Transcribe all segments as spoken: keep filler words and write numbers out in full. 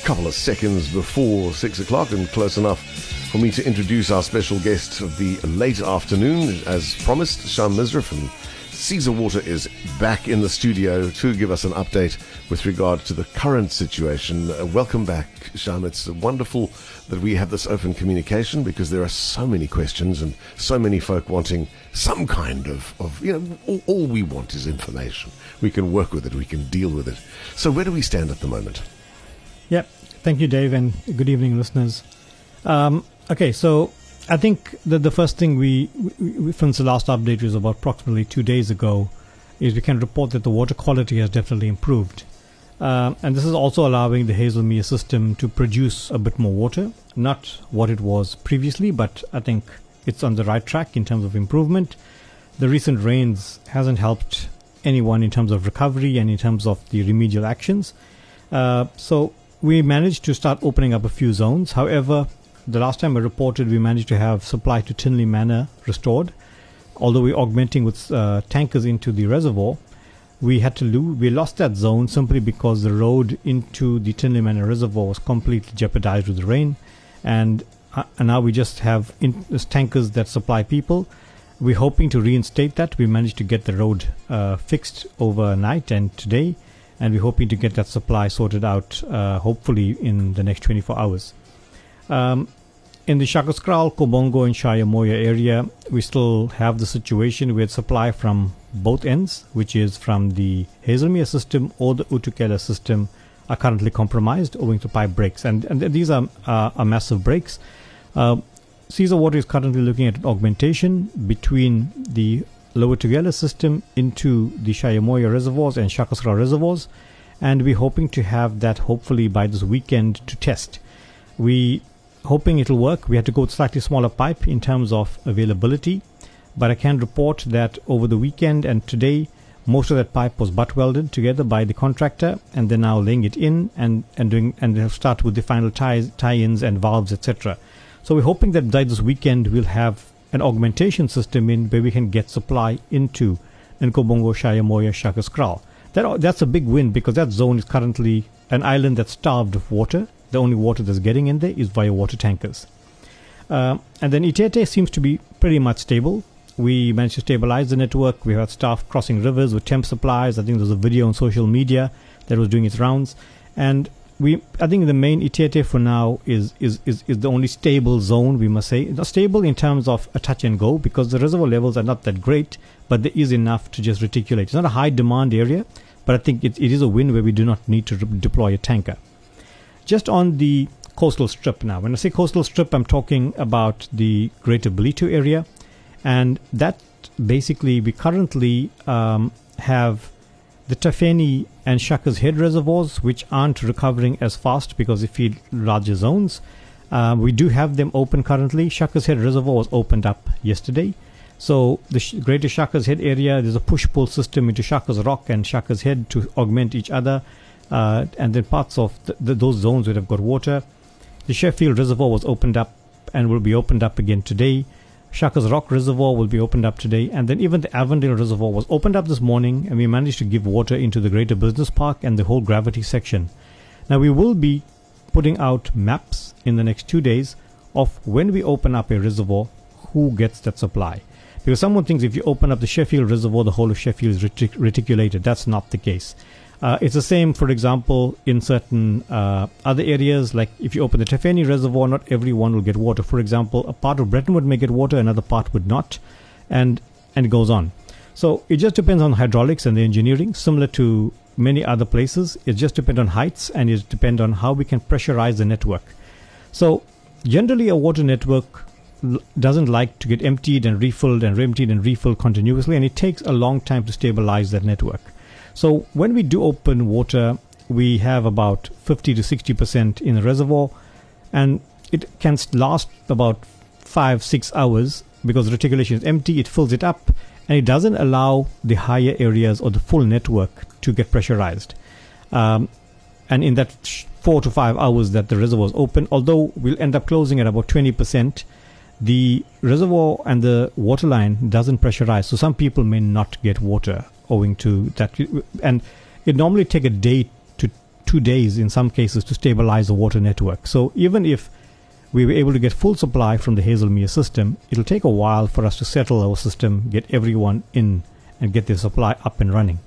couple of seconds before six o'clock, and close enough for me to introduce our special guest of the late afternoon. As promised, Sham Misra from Caesar Water is back in the studio to give us an update with regard to the current situation. Uh, welcome back, Sham. It's wonderful that we have this open communication, because there are so many questions and so many folk wanting some kind of, of you know, all, all we want is information. We can work with it, we can deal with it. So where do we stand at the moment? Yep. Thank you, Dave, and good evening, listeners. Um, okay, so I think that the first thing we, we, since the last update was about approximately two days ago, is we can report that the water quality has definitely improved. Uh, and this is also allowing the Hazelmere system to produce a bit more water. Not what it was previously, but I think it's on the right track in terms of improvement. The recent rains hasn't helped anyone in terms of recovery and in terms of the remedial actions. Uh, so we managed to start opening up a few zones. However, the last time I reported, we managed to have supply to Tinley Manor restored. Although we're augmenting with uh, tankers into the reservoir, we had to lose, we lost that zone simply because the road into the Tinley Manor reservoir was completely jeopardized with the rain. And, uh, and now we just have in, tankers that supply people. We're hoping to reinstate that. We managed to get the road uh, fixed overnight and today. And we're hoping to get that supply sorted out, uh, hopefully in the next twenty-four hours. Um, in the Shaka Skral, Kobongo and Shaya Moya area, we still have the situation with supply from both ends, which is from the Hazelmere system or the Utukela system, are currently compromised owing to pipe breaks. And, and these are, uh, are massive breaks. Uh, Caesar Water is currently looking at augmentation between the Lower Tugela system into the Shayamoya reservoirs and Shakasra reservoirs, and we're hoping to have that hopefully by this weekend to test. We hoping it'll work. We had to go with slightly smaller pipe in terms of availability, but I can report that over the weekend and today, most of that pipe was butt welded together by the contractor, and they're now laying it in and and doing and they'll start with the final ties, tie-ins and valves, et cetera. So we're hoping that by this weekend we'll have an augmentation system in where we can get supply into Nkobongo, Shayamoya, Shaka Skral. That, that's a big win, because that zone is currently an island that's starved of water. The only water that's getting in there is via water tankers. Uh, and then Itete seems to be pretty much stable. We managed to stabilize the network. We had staff crossing rivers with temp supplies. I think there's a video on social media that was doing its rounds. And We, I think the main Itete for now is, is, is, is the only stable zone, we must say. Not stable in terms of a touch and go, because the reservoir levels are not that great, but there is enough to just reticulate. It's not a high demand area, but I think it, it is a win where we do not need to re- deploy a tanker. Just on the coastal strip now. When I say coastal strip, I'm talking about the Greater Ballito area, and that basically we currently um, have the Tafeni and Shaka's Head reservoirs, which aren't recovering as fast because they feed larger zones. Uh, we do have them open currently. Shaka's Head reservoir was opened up yesterday. So the Sh- Greater Shaka's Head area, there's a push-pull system into Shaka's Rock and Shaka's Head to augment each other. Uh, and then parts of the, the, those zones that have got water. The Sheffield reservoir was opened up and will be opened up again today. Shaka's Rock reservoir will be opened up today, and then even the Avondale reservoir was opened up this morning, and we managed to give water into the Greater Business Park and the whole gravity section. Now we will be putting out maps in the next two days of when we open up a reservoir, who gets that supply. Because someone thinks if you open up the Sheffield reservoir, the whole of Sheffield is retic- reticulated. That's not the case. Uh, it's the same, for example, in certain uh, other areas, like if you open the Tafeni reservoir, not everyone will get water. For example, a part of Brettonwood may get water, another part would not, and and it goes on. So it just depends on hydraulics and the engineering, similar to many other places. It just depends on heights, and it depends on how we can pressurize the network. So generally a water network l- doesn't like to get emptied and refilled and emptied and refilled continuously, and it takes a long time to stabilize that network. So when we do open water, we have about fifty to sixty percent in the reservoir, and it can last about five, six hours because reticulation is empty, it fills it up, and it doesn't allow the higher areas or the full network to get pressurized. Um, and in that four to five hours that the reservoir is open, although we'll end up closing at about twenty percent, the reservoir and the water line doesn't pressurize. So some people may not get water owing to that, and it normally take a day to two days in some cases to stabilize the water network. So even if we were able to get full supply from the Hazelmere system, it'll take a while for us to settle our system, get everyone in, and get the supply up and running.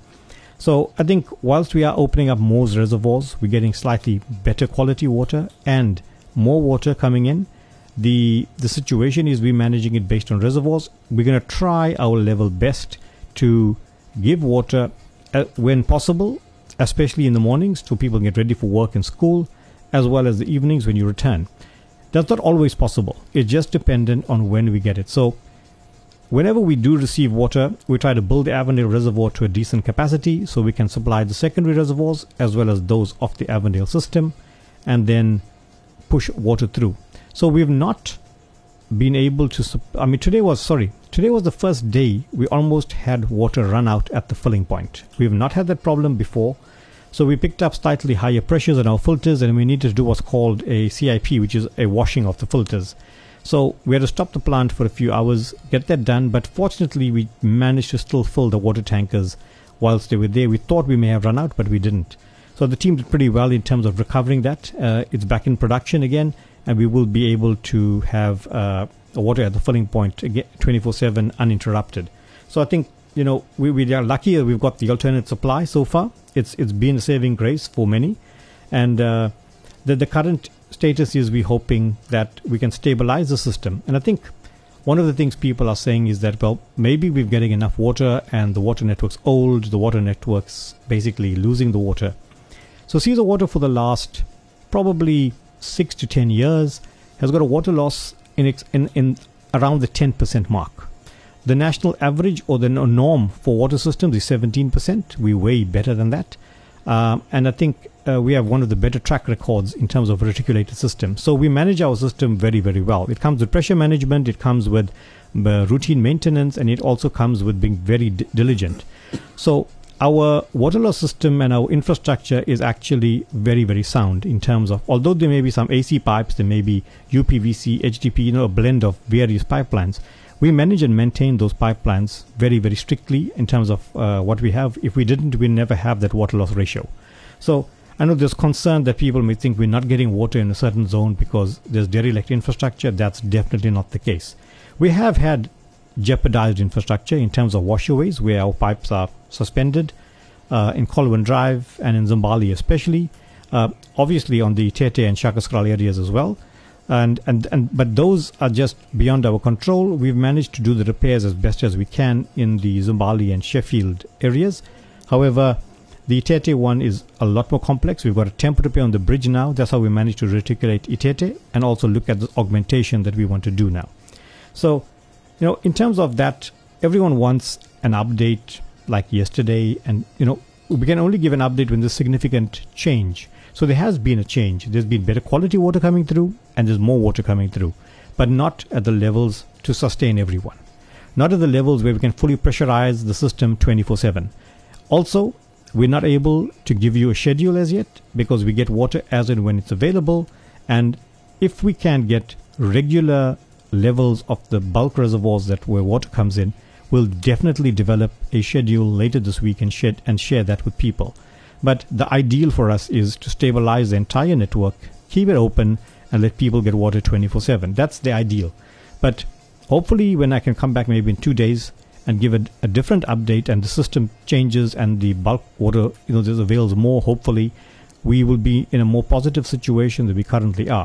So I think whilst we are opening up more reservoirs, we're getting slightly better quality water and more water coming in. The the situation is we're managing it based on reservoirs. We're going to try our level best to give water uh, when possible, especially in the mornings, so people can get ready for work and school, as well as the evenings when you return. That's not always possible. It's just dependent on when we get it. So whenever we do receive water, we try to build the Avondale Reservoir to a decent capacity so we can supply the secondary reservoirs as well as those of the Avondale system, and then push water through. So we've not been able to, I mean, today was, sorry, today was the first day we almost had water run out at the filling point. We've not had that problem before. So we picked up slightly higher pressures in our filters, and we needed to do what's called a C I P, which is a washing of the filters. So we had to stop the plant for a few hours, get that done, but fortunately we managed to still fill the water tankers whilst they were there. We thought we may have run out, but we didn't. So the team did pretty well in terms of recovering that. Uh, it's back in production again, and we will be able to have uh, water at the filling point again twenty-four seven uninterrupted. So I think, you know, we, we are lucky that we've got the alternate supply so far. It's it's been a saving grace for many, and uh, the the current status is we're hoping that we can stabilize the system. And I think one of the things people are saying is that, well, maybe we're getting enough water and the water network's old, the water network's basically losing the water. So Caesar Water for the last probably six to ten years has got a water loss in its, in, in around the ten percent mark. The national average or the norm for water systems is seventeen percent. We're way better than that. Um, and I think uh, we have one of the better track records in terms of reticulated system. So we manage our system very, very well. It comes with pressure management, it comes with uh, routine maintenance, and it also comes with being very d- diligent. So our water loss system and our infrastructure is actually very, very sound in terms of, although there may be some A C pipes, there may be U P V C, H D P, you know, a blend of various pipelines. We manage and maintain those pipelines very, very strictly in terms of uh, what we have. If we didn't, we'd never have that water loss ratio. So I know there's concern that people may think we're not getting water in a certain zone because there's derelict infrastructure. That's definitely not the case. We have had jeopardized infrastructure in terms of washaways where our pipes are suspended uh, in Colwyn Drive and in Zimbali especially, uh, obviously on the Tete and Shaka Skral areas as well. And, and and but those are just beyond our control. We've managed to do the repairs as best as we can in the Zimbali and Sheffield areas. However, the Itete one is a lot more complex. We've got a temp repair on the bridge now. That's how we managed to reticulate Itete and also look at the augmentation that we want to do now. So, you know, in terms of that, everyone wants an update like yesterday, and you know, we can only give an update when there's significant change. So there has been a change. There's been better quality water coming through, and there's more water coming through, but not at the levels to sustain everyone. Not at the levels where we can fully pressurize the system twenty-four seven. Also, we're not able to give you a schedule as yet because we get water as and when it's available. And if we can get regular levels of the bulk reservoirs that where water comes in, we'll definitely develop a schedule later this week and share, and share that with people. But the ideal for us is to stabilize the entire network, keep it open, and let people get water twenty-four seven. That's the ideal. But hopefully when I can come back maybe in two days and give a, a different update and the system changes and the bulk water, you know, this avails more, hopefully we will be in a more positive situation than we currently are.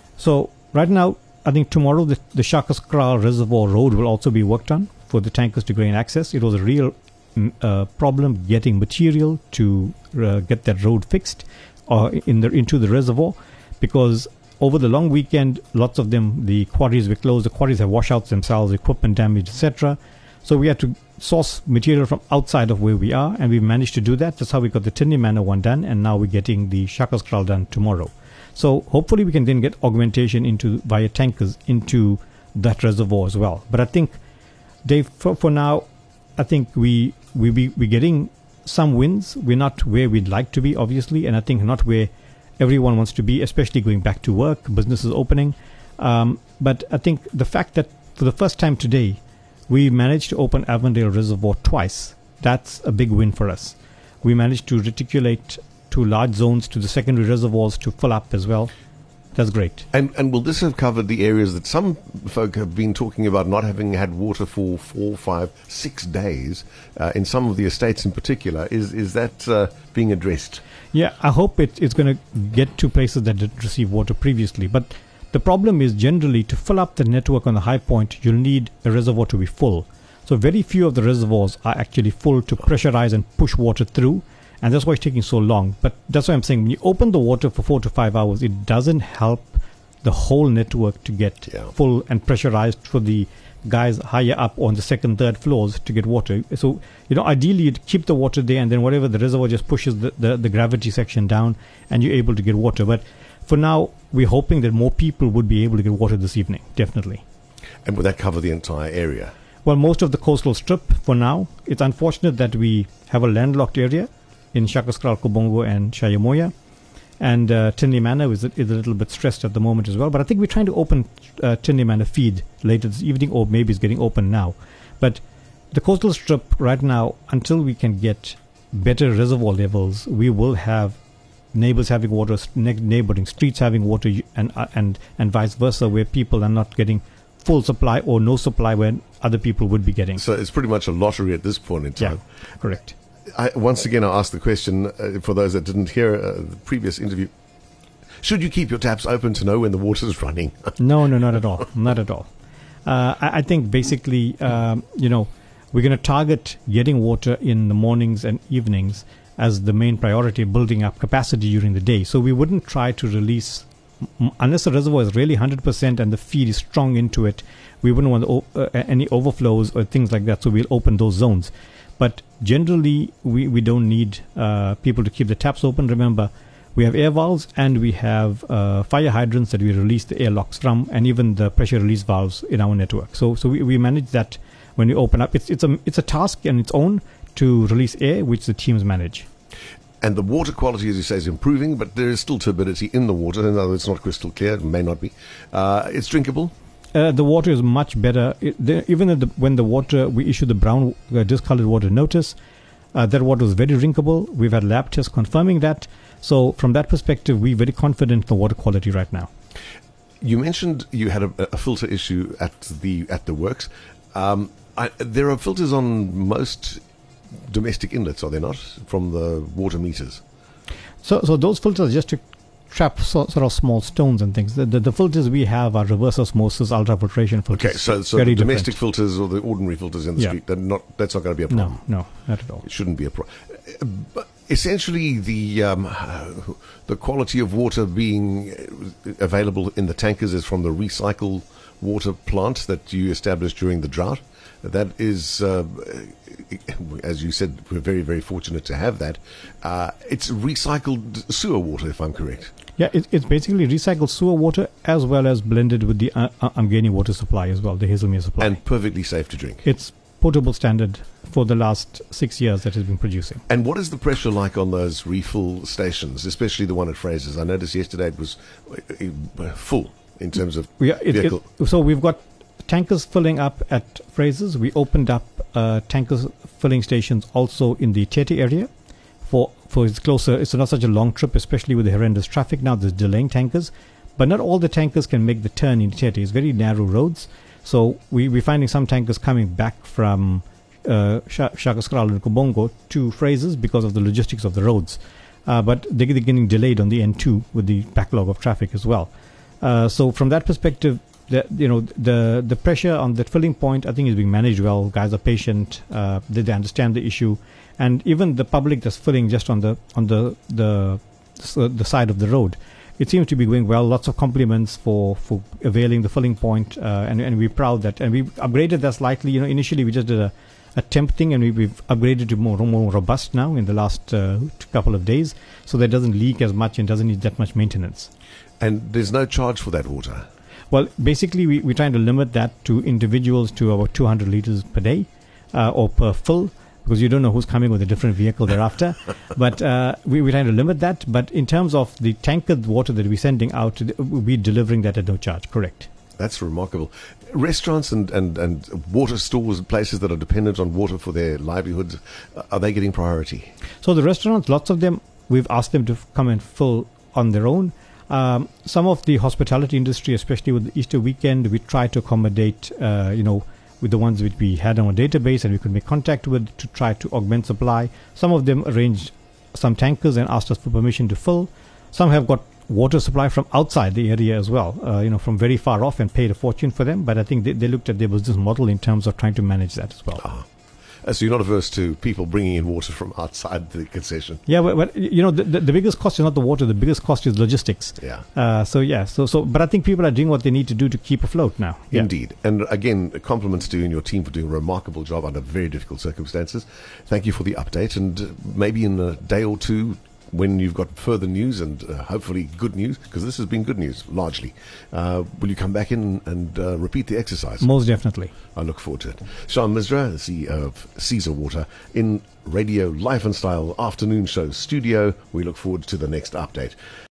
So right now, I think tomorrow the, the Shaka Skral Reservoir Road will also be worked on for the tankers to gain access. It was a real uh, problem getting material to uh, get that road fixed uh, in the into the reservoir, because over the long weekend, lots of them, the quarries were closed. The quarries have washouts themselves, equipment damage, et cetera. So we had to source material from outside of where we are, and we managed to do that. That's how we got the Tindy Manor one done, and now we're getting the Shaka Skral done tomorrow. So hopefully we can then get augmentation into via tankers into that reservoir as well. But I think, Dave, for, for now, I think we we we we're getting some wins. We're not where we'd like to be, obviously, and I think not where everyone wants to be, especially going back to work, businesses opening. Um, but I think the fact that for the first time today, we managed to open Avondale Reservoir twice, that's a big win for us. We managed to reticulate to large zones, to the secondary reservoirs to fill up as well. That's great. And and will this have covered the areas that some folk have been talking about not having had water for four, five, six days, uh, in some of the estates in particular? Is is that uh, being addressed? Yeah, I hope it, it's going to get to places that didn't receive water previously. But the problem is generally to fill up the network on the high point, you'll need a reservoir to be full. So very few of the reservoirs are actually full to pressurize and push water through. And that's why it's taking so long. But that's why I'm saying when you open the water for four to five hours, it doesn't help the whole network to get Yeah. full and pressurized for the guys higher up on the second, third floors to get water. So, you know, ideally you'd keep the water there, and then whatever the reservoir just pushes the, the, the gravity section down and you're able to get water. But for now, we're hoping that more people would be able to get water this evening, definitely. And will that cover the entire area? Well, most of the coastal strip for now. It's unfortunate that we have a landlocked area in Shaka Skral, Kubongo and Shayamoya. And uh, Tinley Manor is, is a little bit stressed at the moment as well. But I think we're trying to open uh, Tinley Manor feed later this evening, or maybe it's getting open now. But the coastal strip right now, until we can get better reservoir levels, we will have neighbors having water, neighboring streets having water, and uh, and and vice versa, where people are not getting full supply or no supply when other people would be getting. So it's pretty much a lottery at this point in time. Yeah, correct. I, once again, I'll ask the question uh, for those that didn't hear uh, the previous interview. Should you keep your taps open to know when the water is running? No, no, not at all. Not at all. Uh, I, I think basically, um, you know, we're going to target getting water in the mornings and evenings as the main priority, building up capacity during the day. So we wouldn't try to release, m- unless the reservoir is really one hundred percent and the feed is strong into it, we wouldn't want o- uh, any overflows or things like that. So we'll open those zones. But generally, we, we don't need uh, people to keep the taps open. Remember, we have air valves and we have uh, fire hydrants that we release the airlocks from, and even the pressure release valves in our network. So so we, we manage that when we open up. It's it's a it's a task on its own to release air, which the teams manage. And the water quality, as you say, is improving, but there is still turbidity in the water. In other words, it's not crystal clear. It may not be. Uh, it's drinkable. Uh, the water is much better. It, the, even at the, when the water, we issue the brown uh, discolored water notice, uh, that water was very drinkable. We've had lab tests confirming that. So from that perspective, we're very confident in the water quality right now. You mentioned you had a, a filter issue at the at the works. Um, I, there are filters on most domestic inlets, are there not, from the water meters? So, so those filters just to trap so, sort of small stones and things. The, the, the filters we have are reverse osmosis ultrafiltration filters. Okay, so so very the domestic different. filters or the ordinary filters in the Yeah. street, they're not, that's not going to be a problem. No, no, not at all. It shouldn't be a problem. But essentially, the um, the quality of water being available in the tankers is from the recycled water plant that you established during the drought. That is, uh, as you said, we're very, very fortunate to have that. Uh, it's recycled sewer water, if I'm correct. Yeah, it, it's basically recycled sewer water as well as blended with the uh, uh, Amgeni water supply as well, the Hazelmere supply. And perfectly safe to drink. It's potable standard for the last six years that has been producing. And what is the pressure like on those refill stations, especially the one at Fraser's? I noticed yesterday it was uh, full in terms of Yeah, it, vehicle. it, so we've got tankers filling up at Fraser's. We opened up uh, tankers filling stations also in the Tete area. For for it's closer, it's not such a long trip, especially with the horrendous traffic now. There's delaying tankers, but not all the tankers can make the turn in Tete. It's very narrow roads, so we we're finding some tankers coming back from uh, Shaka Skral and Kubongo to Fraser's because of the logistics of the roads. Uh, but they're getting delayed on the N two with the backlog of traffic as well. Uh, so from that perspective, the you know the the pressure on the filling point, I think, is being managed well. Guys are patient. Uh, they, they understand the issue. And even the public that's filling just on the on the the the side of the road, it seems to be going well. Lots of compliments for, for availing the filling point, uh, and and we're proud that. And we upgraded that slightly. You know, initially we just did a, a temp thing, and we, we've upgraded to more more robust now in the last uh, couple of days, so that it doesn't leak as much and doesn't need that much maintenance. And there's no charge for that water. Well, basically we we're trying to limit that to individuals to about two hundred liters per day, uh, or per fill. Because you don't know who's coming with a different vehicle thereafter. But uh, we, we're trying to limit that. But in terms of the tankered water that we're sending out, we'll be delivering that at no charge, correct? That's remarkable. Restaurants and, and, and water stores and places that are dependent on water for their livelihoods, are they getting priority? So the restaurants, lots of them we've asked them to f- come and fill on their own. Um, some of the hospitality industry, especially with the Easter weekend, we try to accommodate, uh, you know, with the ones which we had on our database and we could make contact with to try to augment supply. Some of them arranged some tankers and asked us for permission to fill. Some have got water supply from outside the area as well, uh, you know, from very far off, and paid a fortune for them. But I think they, they looked at their business model in terms of trying to manage that as well. Ah. So you're not averse to people bringing in water from outside the concession? Yeah, but, but you know, the, the, the biggest cost is not the water. The biggest cost is logistics. Yeah. Uh, so yeah. So so, but I think people are doing what they need to do to keep afloat now. Yeah. Indeed. And again, compliments to you and your team for doing a remarkable job under very difficult circumstances. Thank you for the update. And uh, maybe in a day or two, when you've got further news and uh, hopefully good news, because this has been good news largely, uh, will you come back in and uh, repeat the exercise? Most definitely. I look forward to it. Shyam Misra, the C E O of Caesar Water, in Radio Life and Style afternoon show studio. We look forward to the next update.